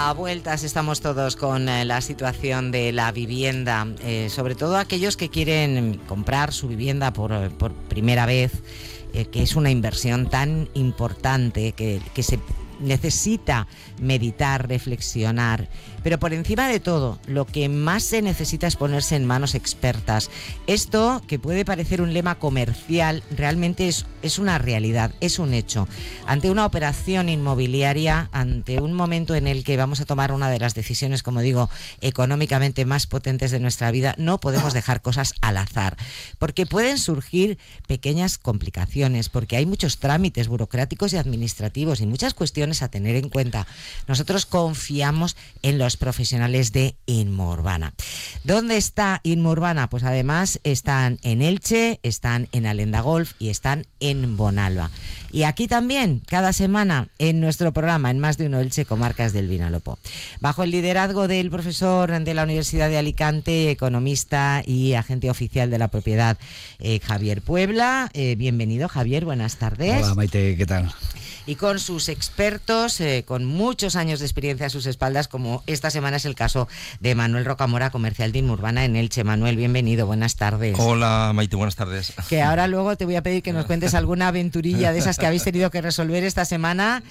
A vueltas estamos todos con la situación de la vivienda, sobre todo aquellos que quieren comprar su vivienda por primera vez, que es una inversión tan importante que se necesita meditar, reflexionar, pero por encima de todo, lo que más se necesita es ponerse en manos expertas. Esto, que puede parecer un lema comercial, realmente es una realidad, es un hecho. Ante una operación inmobiliaria, ante un momento en el que vamos a tomar una de las decisiones, como digo, económicamente más potentes de nuestra vida, no podemos dejar cosas al azar, porque pueden surgir pequeñas complicaciones, porque hay muchos trámites burocráticos y administrativos y muchas cuestiones a tener en cuenta. Nosotros confiamos en los profesionales de Inmuurbana. ¿Dónde está Inmuurbana? Pues además están en Elche, están en Alenda Golf y están en Bonalba. Y aquí también, cada semana, en nuestro programa, en Más de Uno Elche, Comarcas del Vinalopó. Bajo el liderazgo del profesor de la Universidad de Alicante, economista y agente oficial de la propiedad, Javier Puebla. Bienvenido, Javier, buenas tardes. Hola, Maite, ¿qué tal? Y con sus expertos, con muchos años de experiencia a sus espaldas, como esta semana es el caso de Manuel Rocamora, comercial de Inmuurbana en Elche. Manuel, bienvenido, buenas tardes. Hola, Maite, buenas tardes. Que ahora luego te voy a pedir que nos cuentes alguna aventurilla de esas que habéis tenido que resolver esta semana,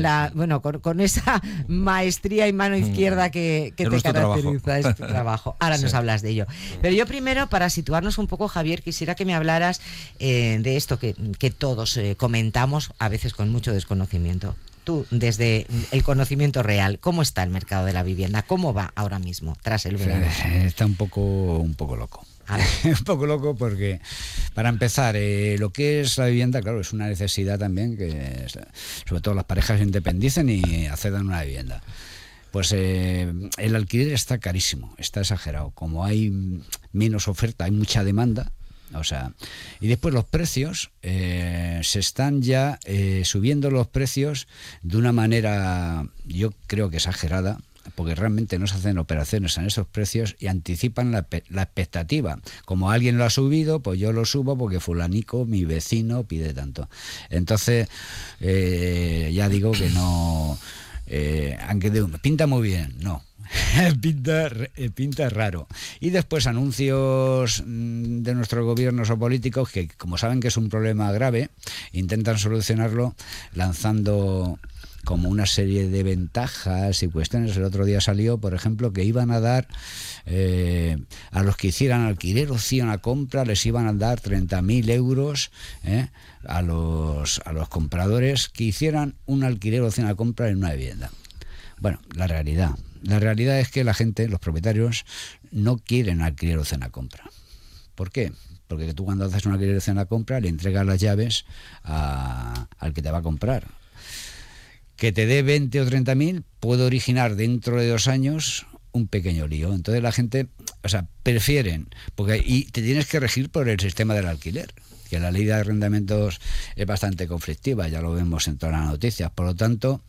con esa maestría y mano izquierda que te caracteriza. Es tu trabajo. Ahora nos hablas de ello. Pero yo primero, para situarnos un poco, Javier, quisiera que me hablaras de esto que todos comentamos, a veces con mucho desconocimiento. Tú, desde el conocimiento real, ¿cómo está el mercado de la vivienda? ¿Cómo va ahora mismo, tras el verano? Está un poco loco. Un poco loco porque, para empezar, lo que es la vivienda, claro, es una necesidad también que, sobre todo las parejas, se independicen y accedan a una vivienda. Pues el alquiler está carísimo, está exagerado. Como hay menos oferta, hay mucha demanda. O sea, y después los precios, se están ya subiendo los precios de una manera, yo creo que exagerada, porque realmente no se hacen operaciones en esos precios y anticipan la expectativa. Como alguien lo ha subido, pues yo lo subo porque fulanico, mi vecino, pide tanto. Entonces, ya digo que no, aunque pinta muy bien, no. pinta raro. Y después anuncios de nuestros gobiernos o políticos que, como saben que es un problema grave, intentan solucionarlo lanzando como una serie de ventajas y cuestiones. El otro día salió, por ejemplo, que iban a dar a los que hicieran alquiler opción a compra, les iban a dar 30.000 euros a los compradores que hicieran un alquiler opción a compra en una vivienda. Bueno, la realidad es que la gente, los propietarios, no quieren alquiler opción a compra. ¿Por qué? Porque tú, cuando haces una alquiler opción a compra, le entregas las llaves al que te va a comprar. Que te dé 20 o 30.000 puede originar dentro de 2 años un pequeño lío. Entonces la gente, prefieren, y te tienes que regir por el sistema del alquiler, que la ley de arrendamientos es bastante conflictiva, ya lo vemos en todas las noticias. Por lo tanto,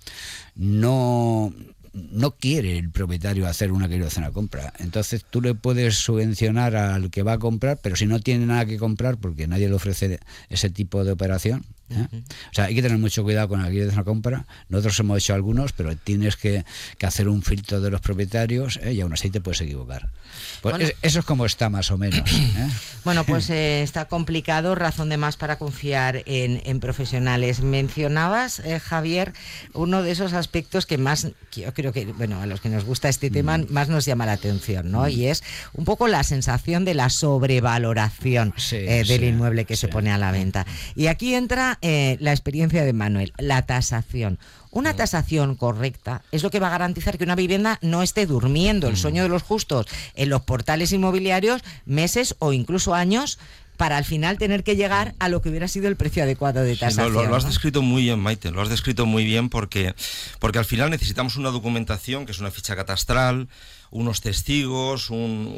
no quiere el propietario hacer una alquiler opción a compra. Entonces tú le puedes subvencionar al que va a comprar, pero si no tiene nada que comprar, porque nadie le ofrece ese tipo de operación, o sea, hay que tener mucho cuidado con la alquiler opción a compra. Nosotros hemos hecho algunos, pero tienes que hacer un filtro de los propietarios, y aún así te puedes equivocar. Pues bueno, eso es como está más o menos. Bueno, pues está complicado, razón de más para confiar en profesionales. Mencionabas, Javier, uno de esos aspectos que más, yo creo que, a los que nos gusta este tema, más nos llama la atención, ¿no? Y es un poco la sensación de la sobrevaloración del inmueble que se pone a la venta. Y aquí entra la experiencia de Manuel, la tasación. Una tasación correcta es lo que va a garantizar que una vivienda no esté durmiendo el sueño de los justos en los portales inmobiliarios meses o incluso años, para al final tener que llegar a lo que hubiera sido el precio adecuado de tasación. Lo has descrito muy bien, Maite, lo has descrito muy bien, porque al final necesitamos una documentación que es una ficha catastral, unos testigos,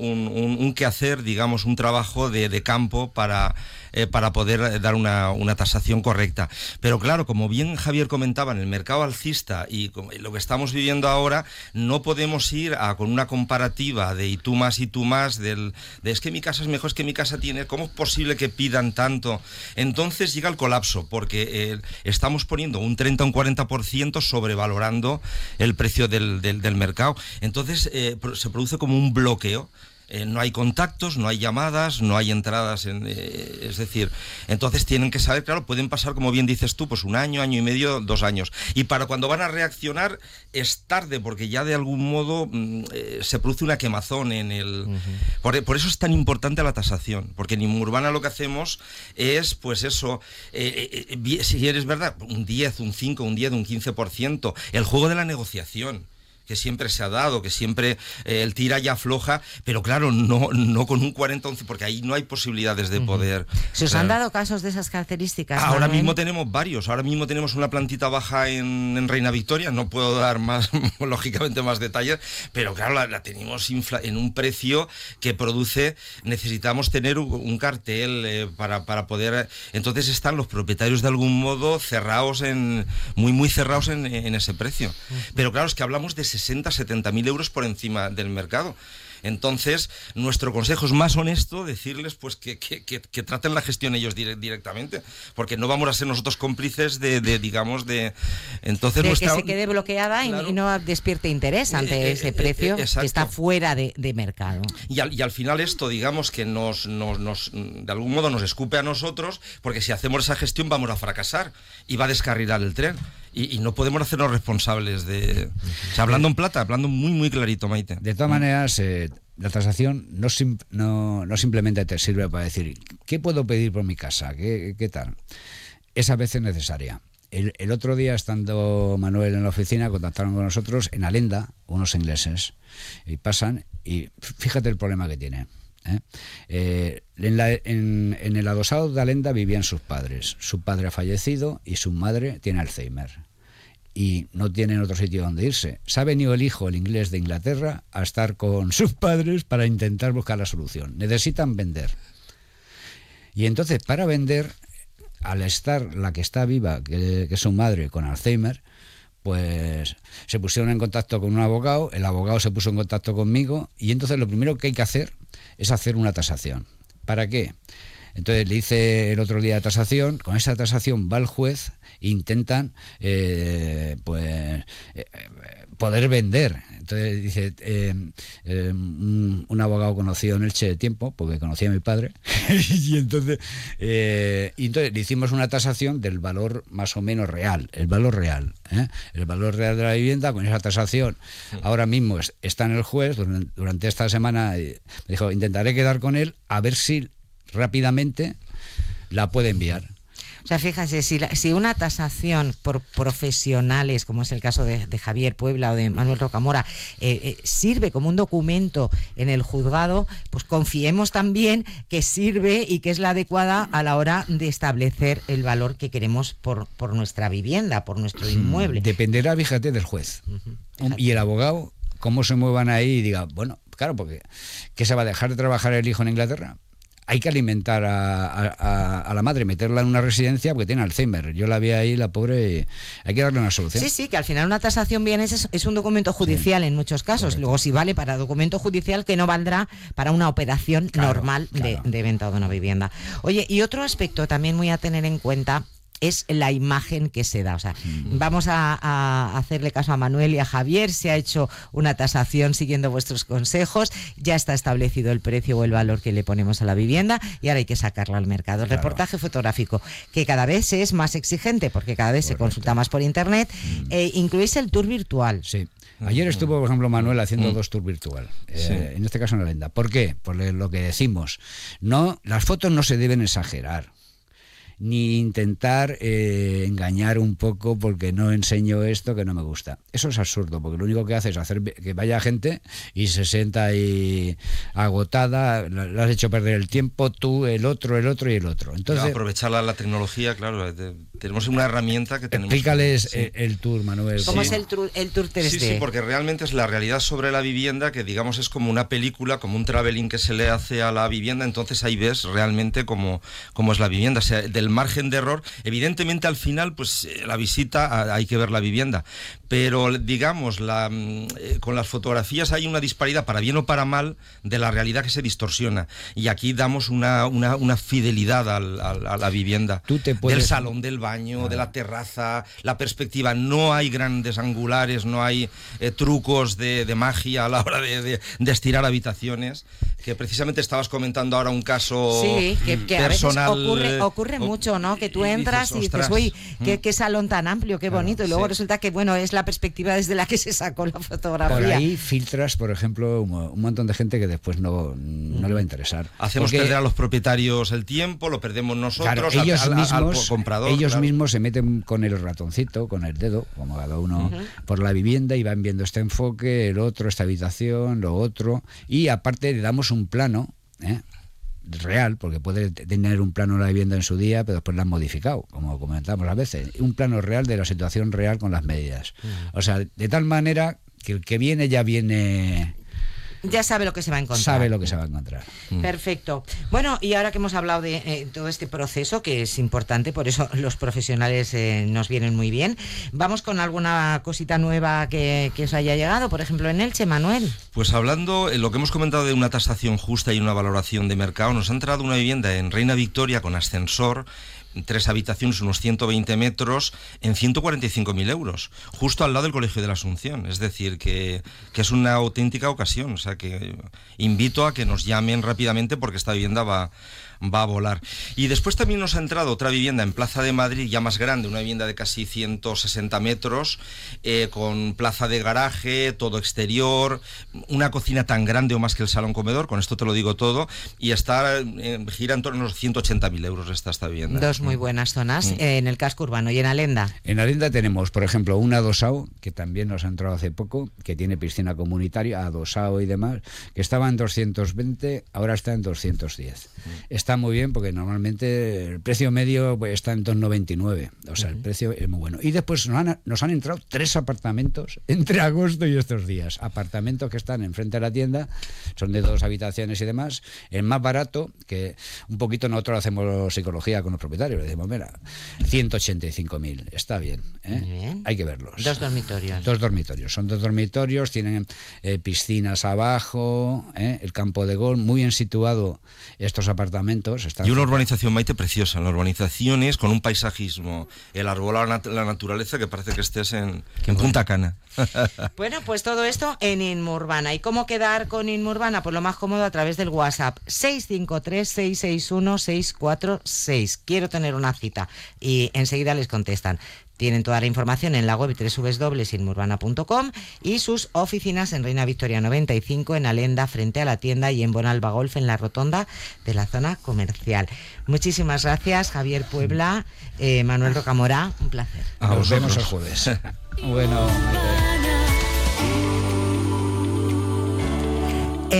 un quehacer, digamos, un trabajo de campo para poder dar una tasación correcta. Pero claro, como bien Javier comentaba, en el mercado alcista y lo que estamos viviendo ahora, no podemos ir con una comparativa de y tú más, de es que mi casa es mejor, es que mi casa tiene, ¿cómo es posible que pidan tanto? Entonces llega el colapso, porque estamos poniendo un 30 o un 40% sobrevalorando el precio del mercado. Entonces se produce como un bloqueo. No hay contactos, no hay llamadas, no hay entradas, es decir, entonces tienen que saber, claro, pueden pasar, como bien dices tú, pues un año, año y medio, 2 años, y para cuando van a reaccionar es tarde, porque ya de algún modo se produce una quemazón en el... Uh-huh. Por eso es tan importante la tasación, porque en Inmurbana lo que hacemos es, pues eso, si eres verdad, un 10, un 5, un 10, un 15%, el juego de la negociación, que siempre se ha dado, que siempre el tira y afloja, pero claro, no con un 40 11, porque ahí no hay posibilidades de poder... ¿Se os han dado casos de esas características? Ahora mismo tenemos varios, ahora mismo tenemos una plantita baja en Reina Victoria, no puedo dar más, lógicamente, más detalles, pero claro, la tenemos en un precio que produce, necesitamos tener un cartel para poder... Entonces están los propietarios de algún modo cerrados, muy cerrados en ese precio. Pero claro, es que hablamos de 60, 70 mil euros por encima del mercado. Entonces, nuestro consejo es más honesto decirles pues que traten la gestión ellos directamente, porque no vamos a ser nosotros cómplices digamos, entonces de que se quede bloqueada, claro, y no despierte interés ante ese precio que está fuera de mercado. Y al final esto, digamos, que nos de algún modo nos escupe a nosotros, porque si hacemos esa gestión vamos a fracasar y va a descarrilar el tren. Y no podemos hacernos responsables de... O sea, hablando en plata, hablando muy clarito, Maite. De todas maneras, la tasación no simplemente te sirve para decir ¿qué puedo pedir por mi casa? ¿Qué tal? Es a veces necesaria. El otro día, estando Manuel en la oficina, contactaron con nosotros en Alenda, unos ingleses, y pasan, y fíjate el problema que tiene. En el adosado de Alenda vivían sus padres. Su padre ha fallecido y su madre tiene Alzheimer y no tienen otro sitio donde irse. Se ha venido el hijo, el inglés de Inglaterra, a estar con sus padres para intentar buscar la solución. Necesitan vender, y entonces para vender, al estar la que está viva, que es su madre, con Alzheimer, pues se pusieron en contacto con un abogado, el abogado se puso en contacto conmigo, y entonces lo primero que hay que hacer es hacer una tasación. ¿Para qué? Entonces le hice el otro día la tasación, con esa tasación va el juez e intentan poder vender. Entonces dice, un abogado conocido en Elche de tiempo, porque conocía a mi padre, y entonces le hicimos una tasación del valor más o menos real, el valor real de la vivienda. Con esa tasación ahora mismo está en el juez. Durante esta semana me dijo, intentaré quedar con él a ver si rápidamente la puede enviar. O sea, fíjate, si una tasación por profesionales, como es el caso de Javier Puebla o de Manuel Rocamora, sirve como un documento en el juzgado, pues confiemos también que sirve y que es la adecuada a la hora de establecer el valor que queremos por nuestra vivienda, por nuestro inmueble. Dependerá, fíjate, del juez. Y el abogado, cómo se muevan ahí y diga, bueno, claro, porque ¿qué se va a dejar de trabajar el hijo en Inglaterra? Hay que alimentar a la madre, meterla en una residencia porque tiene Alzheimer. Yo la vi ahí, la pobre, hay que darle una solución. Sí, que al final una tasación bien es un documento judicial, sí, en muchos casos. Correcto. Luego, si vale para documento judicial, que no valdrá para una operación normal de venta de una vivienda. Oye, y otro aspecto también muy a tener en cuenta es la imagen que se da. O sea, vamos a hacerle caso a Manuel y a Javier. Se ha hecho una tasación siguiendo vuestros consejos, ya está establecido el precio o el valor que le ponemos a la vivienda y ahora hay que sacarla al mercado. El reportaje fotográfico, que cada vez es más exigente porque cada vez se consulta más por internet. Incluís el tour virtual. Sí. Ayer estuvo, por ejemplo, Manuel haciendo 2 tours virtual, en este caso en Alenda. ¿Por qué? Por lo que decimos. Las fotos no se deben exagerar, ni intentar engañar un poco porque no enseño esto que no me gusta. Eso es absurdo, porque lo único que hace es hacer que vaya gente y se sienta ahí agotada, le has hecho perder el tiempo tú, el otro y el otro. Entonces, aprovechar la tecnología, claro. Tenemos una herramienta que tenemos. Explícales el tour, Manuel. ¿Cómo es el tour 3D? Sí, porque realmente es la realidad sobre la vivienda, que digamos es como una película, como un traveling que se le hace a la vivienda, entonces ahí ves realmente cómo es la vivienda, o sea, del margen de error. Evidentemente al final, pues la visita hay que ver la vivienda, pero digamos, con las fotografías hay una disparidad, para bien o para mal, de la realidad que se distorsiona, y aquí damos una fidelidad a la vivienda. Del salón, del baño, de la terraza, la perspectiva. No hay grandes angulares, no hay trucos de magia a la hora de estirar habitaciones, que precisamente estabas comentando ahora un caso que personal. A veces ocurre mucho, ¿no? Que tú entras y dices, uy, qué salón tan amplio, qué bonito, y luego resulta que, bueno, es la perspectiva desde la que se sacó la fotografía. Por ahí filtras, por ejemplo, un montón de gente que después no le va a interesar. Hacemos perder a los propietarios el tiempo, lo perdemos nosotros, al comprador. Ellos mismos se meten con el ratoncito, con el dedo, como cada uno, por la vivienda, y van viendo este enfoque, el otro, esta habitación, lo otro, y aparte le damos un plano real, porque puede tener un plano de la vivienda en su día, pero después la han modificado, como comentamos a veces, un plano real de la situación real con las medidas. O sea, de tal manera que el que viene ya viene... Ya sabe lo que se va a encontrar. Sabe lo que se va a encontrar. Perfecto. Bueno, y ahora que hemos hablado de todo este proceso, que es importante, por eso los profesionales nos vienen muy bien, vamos con alguna cosita nueva que os haya llegado, por ejemplo en Elche, Manuel. Pues hablando, lo que hemos comentado de una tasación justa y una valoración de mercado, nos ha entrado una vivienda en Reina Victoria con ascensor, 3 habitaciones, unos 120 metros, en 145.000 euros, justo al lado del Colegio de la Asunción. Es decir, que es una auténtica ocasión. O sea, que invito a que nos llamen rápidamente, porque esta vivienda va a volar. Y después también nos ha entrado otra vivienda en Plaza de Madrid, ya más grande, una vivienda de casi 160 metros, con plaza de garaje, todo exterior, una cocina tan grande o más que el salón comedor, con esto te lo digo todo, y gira en torno a los 180.000 euros esta vivienda. Dos muy buenas zonas en el casco urbano. ¿Y en Alenda? En Alenda tenemos, por ejemplo, una adosado, que también nos ha entrado hace poco, que tiene piscina comunitaria, adosado y demás, que estaba en 220, ahora está en 210. Está muy bien, porque normalmente el precio medio pues, está en 299, o sea, el precio es muy bueno. Y después nos han entrado 3 apartamentos entre agosto y estos días. Apartamentos que están enfrente de la tienda, son de 2 habitaciones y demás. El más barato, que un poquito nosotros hacemos psicología con los propietarios, le decimos, mira, 185.000, está bien, Bien. Hay que verlos. 2 dormitorios. 2 dormitorios, son 2 dormitorios, tienen piscinas abajo, el campo de golf, muy bien situado estos apartamentos. Y una urbanización, Maite, preciosa. La urbanización es con un paisajismo, el arbolado, la naturaleza, que parece que estés en Punta Cana. Bueno, pues todo esto en Inmurbana. ¿Y cómo quedar con Inmurbana? Pues lo más cómodo a través del WhatsApp 653-661-646. Quiero tener una cita. Y enseguida les contestan. Tienen toda la información en la web www.inmurbana.com y sus oficinas en Reina Victoria 95, en Alenda, frente a la tienda, y en Bonalba Golf, en la rotonda de la zona comercial. Muchísimas gracias, Javier Puebla, Manuel Rocamora, un placer. Nos vemos el jueves. Bueno.